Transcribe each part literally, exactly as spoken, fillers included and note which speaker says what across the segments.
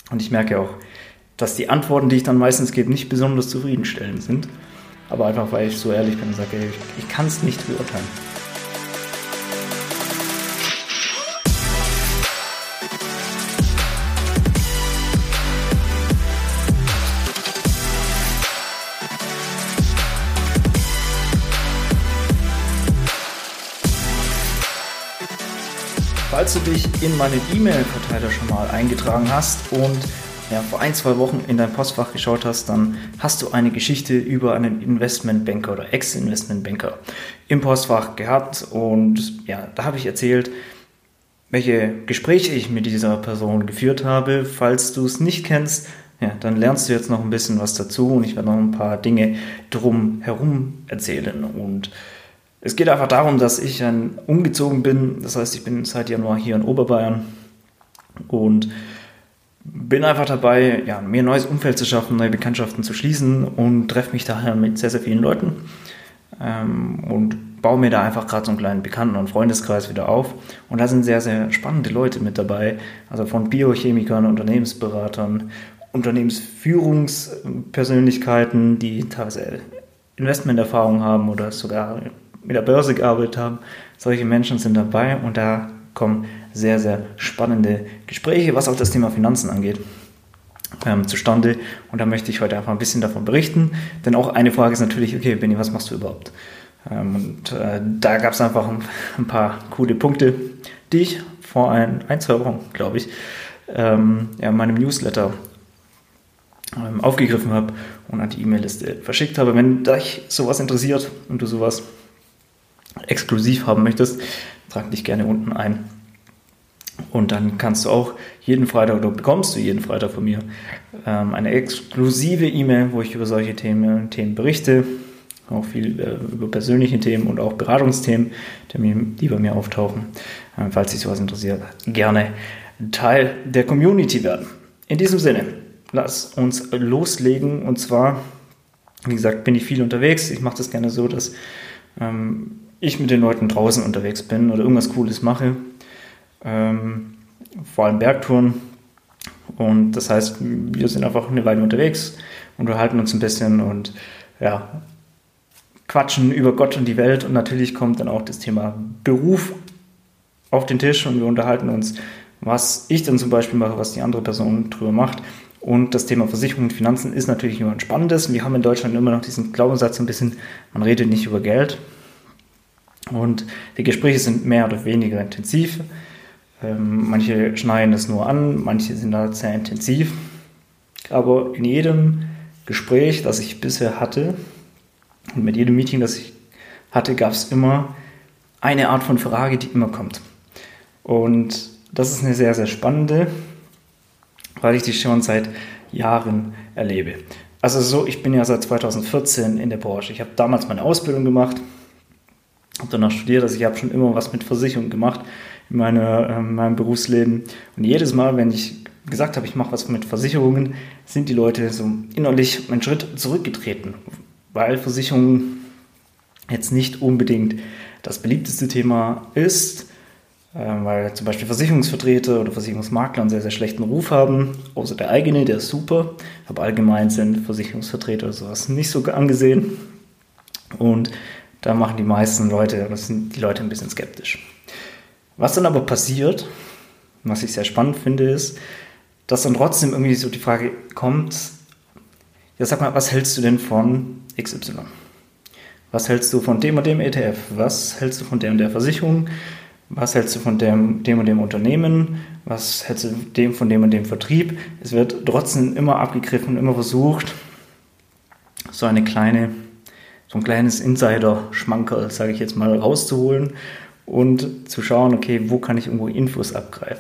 Speaker 1: Und ich merke auch, dass die Antworten, die ich dann meistens gebe, nicht besonders zufriedenstellend sind. Aber einfach, weil ich so ehrlich bin und sage, ey, ich, ich kann es nicht beurteilen. Falls du dich in meinen E-Mail-Verteiler schon mal eingetragen hast und ja, vor ein, zwei Wochen in dein Postfach geschaut hast, dann hast du eine Geschichte über einen Investmentbanker oder Ex-Investmentbanker im Postfach gehabt. Und ja, da habe ich erzählt, welche Gespräche ich mit dieser Person geführt habe. Falls du es nicht kennst, ja, dann lernst du jetzt noch ein bisschen was dazu und ich werde noch ein paar Dinge drum herum erzählen. Und es geht einfach darum, dass ich ein, umgezogen bin. Das heißt, ich bin seit Januar hier in Oberbayern und bin einfach dabei, ja, mir ein neues Umfeld zu schaffen, neue Bekanntschaften zu schließen und treffe mich daher mit sehr, sehr vielen Leuten ähm, und baue mir da einfach gerade so einen kleinen Bekannten- und Freundeskreis wieder auf. Und da sind sehr, sehr spannende Leute mit dabei, also von Biochemikern, Unternehmensberatern, Unternehmensführungspersönlichkeiten, die teilweise Investmenterfahrung haben oder sogar mit der Börse gearbeitet haben. Solche Menschen sind dabei und da kommen sehr, sehr spannende Gespräche, was auch das Thema Finanzen angeht, ähm, zustande. Und da möchte ich heute einfach ein bisschen davon berichten. Denn auch eine Frage ist natürlich, okay, Benni, was machst du überhaupt? Ähm, und äh, da gab es einfach ein, ein paar coole Punkte, die ich vor ein, ein zwei Wochen, glaube ich, ähm, ja, in meinem Newsletter ähm, aufgegriffen habe und an die E-Mail-Liste verschickt habe. Wenn dich sowas interessiert und du sowas exklusiv haben möchtest, trag dich gerne unten ein. Und dann kannst du auch jeden Freitag oder bekommst du jeden Freitag von mir ähm, eine exklusive E-Mail, wo ich über solche Themen, Themen berichte, auch viel äh, über persönliche Themen und auch Beratungsthemen, die, die bei mir auftauchen. Ähm, falls dich sowas interessiert, gerne Teil der Community werden. In diesem Sinne, lass uns loslegen. Und zwar, wie gesagt, bin ich viel unterwegs. Ich mache das gerne so, dass ähm, ich mit den Leuten draußen unterwegs bin oder irgendwas Cooles mache. Ähm, vor allem Bergtouren. Und das heißt, wir sind einfach eine Weile unterwegs und wir halten uns ein bisschen und ja, quatschen über Gott und die Welt. Und natürlich kommt dann auch das Thema Beruf auf den Tisch und wir unterhalten uns, was ich dann zum Beispiel mache, was die andere Person drüber macht. Und das Thema Versicherung und Finanzen ist natürlich immer ein spannendes. Wir haben in Deutschland immer noch diesen Glaubenssatz ein bisschen, man redet nicht über Geld. Und die Gespräche sind mehr oder weniger intensiv. Ähm, manche schneiden es nur an, manche sind da sehr intensiv. Aber in jedem Gespräch, das ich bisher hatte, und mit jedem Meeting, das ich hatte, gab es immer eine Art von Frage, die immer kommt. Und das ist eine sehr, sehr spannende, weil ich die schon seit Jahren erlebe. Also so, ich bin ja seit zweitausendvierzehn in der Branche. Ich habe damals meine Ausbildung gemacht, habe danach studiert, also ich habe schon immer was mit Versicherung gemacht in, meine, äh, in meinem Berufsleben. Und jedes Mal, wenn ich gesagt habe, ich mache was mit Versicherungen, sind die Leute so innerlich einen Schritt zurückgetreten, weil Versicherung jetzt nicht unbedingt das beliebteste Thema ist, äh, weil zum Beispiel Versicherungsvertreter oder Versicherungsmakler einen sehr, sehr schlechten Ruf haben, außer der eigene, der ist super, aber allgemein sind Versicherungsvertreter oder sowas nicht so angesehen. Und da machen die meisten Leute, das sind die Leute ein bisschen skeptisch. Was dann aber passiert, was ich sehr spannend finde, ist, dass dann trotzdem irgendwie so die Frage kommt, ja, sag mal, was hältst du denn von X Y? Was hältst du von dem und dem E T F? Was hältst du von der und der Versicherung? Was hältst du von dem, dem und dem Unternehmen? Was hältst du dem, von dem und dem Vertrieb? Es wird trotzdem immer abgegriffen und immer versucht, so eine kleine so ein kleines Insider-Schmankerl, sage ich jetzt mal, rauszuholen und zu schauen, okay, wo kann ich irgendwo Infos abgreifen.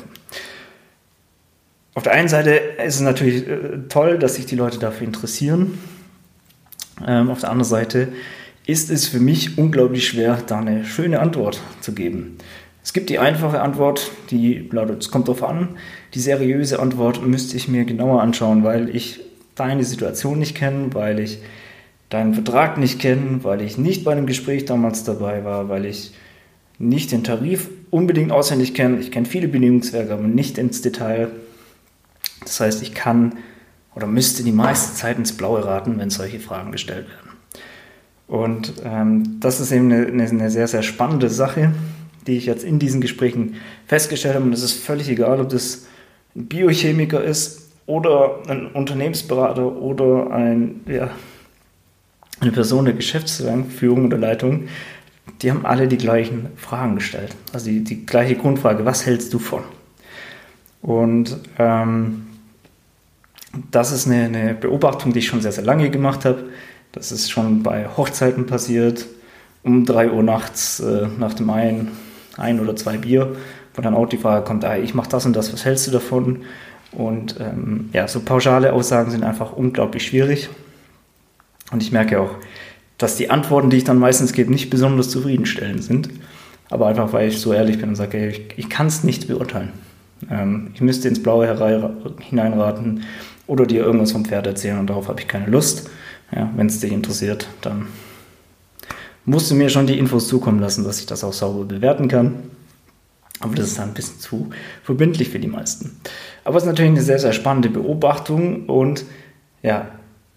Speaker 1: Auf der einen Seite ist es natürlich äh, toll, dass sich die Leute dafür interessieren. Ähm, auf der anderen Seite ist es für mich unglaublich schwer, da eine schöne Antwort zu geben. Es gibt die einfache Antwort, die lautet, es kommt drauf an. Die seriöse Antwort müsste ich mir genauer anschauen, weil ich deine Situation nicht kenne, weil ich deinen Vertrag nicht kenne, weil ich nicht bei einem Gespräch damals dabei war, weil ich nicht den Tarif unbedingt auswendig kenne. Ich kenne viele Bedingungswerke, aber nicht ins Detail. Das heißt, ich kann oder müsste die meiste Zeit ins Blaue raten, wenn solche Fragen gestellt werden. Und ähm, das ist eben eine, eine sehr, sehr spannende Sache, die ich jetzt in diesen Gesprächen festgestellt habe. Und es ist völlig egal, ob das ein Biochemiker ist oder ein Unternehmensberater oder ein, ja, eine Person der Geschäftsführung oder Leitung. Die haben alle die gleichen Fragen gestellt. Also die, die gleiche Grundfrage, was hältst du von? Und ähm, das ist eine, eine Beobachtung, die ich schon sehr, sehr lange gemacht habe. Das ist schon bei Hochzeiten passiert, um drei Uhr nachts äh, nach dem einen, ein oder zwei Bier, wo dann auch die Frage kommt, ah, ich mache das und das, was hältst du davon? Und ähm, ja, so pauschale Aussagen sind einfach unglaublich schwierig. Und ich merke auch, dass die Antworten, die ich dann meistens gebe, nicht besonders zufriedenstellend sind. Aber einfach, weil ich so ehrlich bin und sage, hey, ich, ich kann es nicht beurteilen. Ähm, ich müsste ins Blaue herein, hineinraten oder dir irgendwas vom Pferd erzählen und darauf habe ich keine Lust. Ja, wenn es dich interessiert, dann musst du mir schon die Infos zukommen lassen, dass ich das auch sauber bewerten kann. Aber das ist dann ein bisschen zu verbindlich für die meisten. Aber es ist natürlich eine sehr, sehr spannende Beobachtung und ja,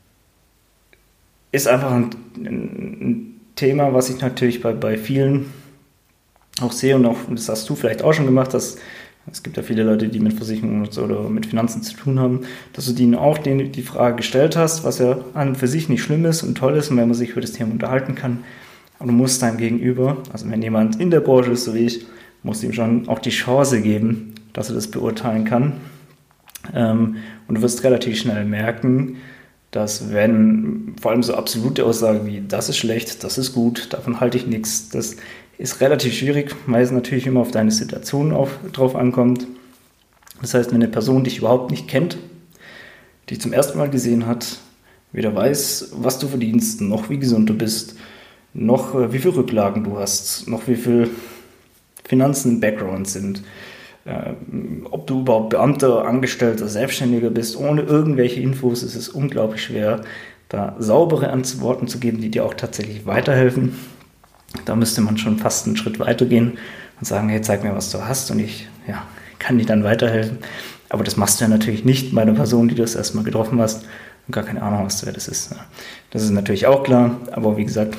Speaker 1: ist einfach ein, ein Thema, was ich natürlich bei, bei vielen auch sehe und auch, das hast du vielleicht auch schon gemacht, dass es gibt ja viele Leute, die mit Versicherungen oder mit Finanzen zu tun haben, dass du denen auch die, die Frage gestellt hast, was ja an und für sich nicht schlimm ist und toll ist und wenn man sich über das Thema unterhalten kann. Aber du musst deinem Gegenüber, also wenn jemand in der Branche ist, so wie ich, musst du ihm schon auch die Chance geben, dass er das beurteilen kann. Ähm, und du wirst relativ schnell merken, dass wenn vor allem so absolute Aussagen wie das ist schlecht, das ist gut, davon halte ich nichts, das ist relativ schwierig, weil es natürlich immer auf deine Situation auf, drauf ankommt. Das heißt, wenn eine Person dich überhaupt nicht kennt, dich zum ersten Mal gesehen hat, weder weiß, was du verdienst, noch wie gesund du bist, noch äh, wie viele Rücklagen du hast, noch wie viel Finanzen im Background sind, äh, ob du überhaupt Beamter, Angestellter, Selbstständiger bist, ohne irgendwelche Infos ist es unglaublich schwer, da saubere Antworten zu geben, die dir auch tatsächlich weiterhelfen. Da müsste man schon fast einen Schritt weitergehen und sagen, hey, zeig mir, was du hast und ich ja, kann dir dann weiterhelfen. Aber das machst du ja natürlich nicht bei einer Person, die du das erstmal getroffen hast und gar keine Ahnung hast, wer das ist. Das ist natürlich auch klar, aber wie gesagt,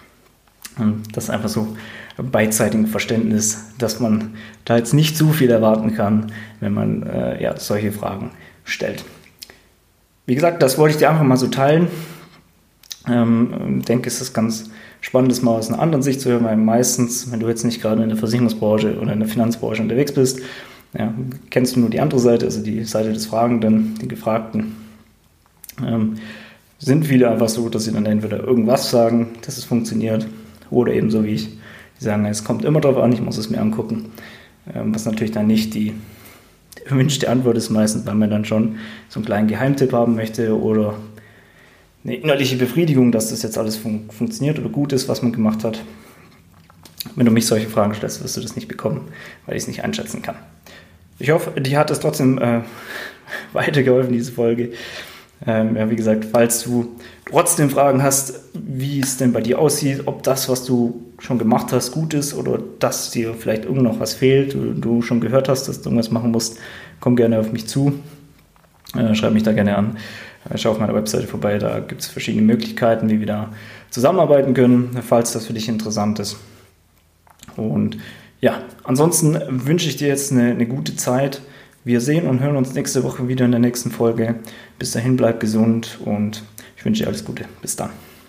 Speaker 1: das ist einfach so beidseitigen Verständnis, dass man da jetzt nicht zu viel erwarten kann, wenn man äh, ja, solche Fragen stellt. Wie gesagt, das wollte ich dir einfach mal so teilen. Ähm, ich denke, es ist ganz spannend, das mal aus einer anderen Sicht zu hören, weil meistens, wenn du jetzt nicht gerade in der Versicherungsbranche oder in der Finanzbranche unterwegs bist, ja, kennst du nur die andere Seite, also die Seite des Fragenden, die Gefragten. Ähm, sind viele einfach so, dass sie dann entweder irgendwas sagen, dass es funktioniert, oder eben so wie ich, die sagen, es kommt immer darauf an, ich muss es mir angucken, ähm, was natürlich dann nicht die erwünschte Antwort ist meistens, weil man dann schon so einen kleinen Geheimtipp haben möchte oder eine innerliche Befriedigung, dass das jetzt alles fun- funktioniert oder gut ist, was man gemacht hat. Wenn du mich solche Fragen stellst, wirst du das nicht bekommen, weil ich es nicht einschätzen kann. Ich hoffe, dir hat es trotzdem äh, weitergeholfen, diese Folge. Ähm, ja, wie gesagt, falls du trotzdem Fragen hast, wie es denn bei dir aussieht, ob das, was du schon gemacht hast, gut ist oder dass dir vielleicht irgend noch was fehlt oder du schon gehört hast, dass du irgendwas machen musst, komm gerne auf mich zu. Äh, schreib mich da gerne an. Schau auf meiner Webseite vorbei, da gibt es verschiedene Möglichkeiten, wie wir da zusammenarbeiten können, falls das für dich interessant ist. Und ja, ansonsten wünsche ich dir jetzt eine, eine gute Zeit. Wir sehen und hören uns nächste Woche wieder in der nächsten Folge. Bis dahin, bleib gesund und ich wünsche dir alles Gute. Bis dann.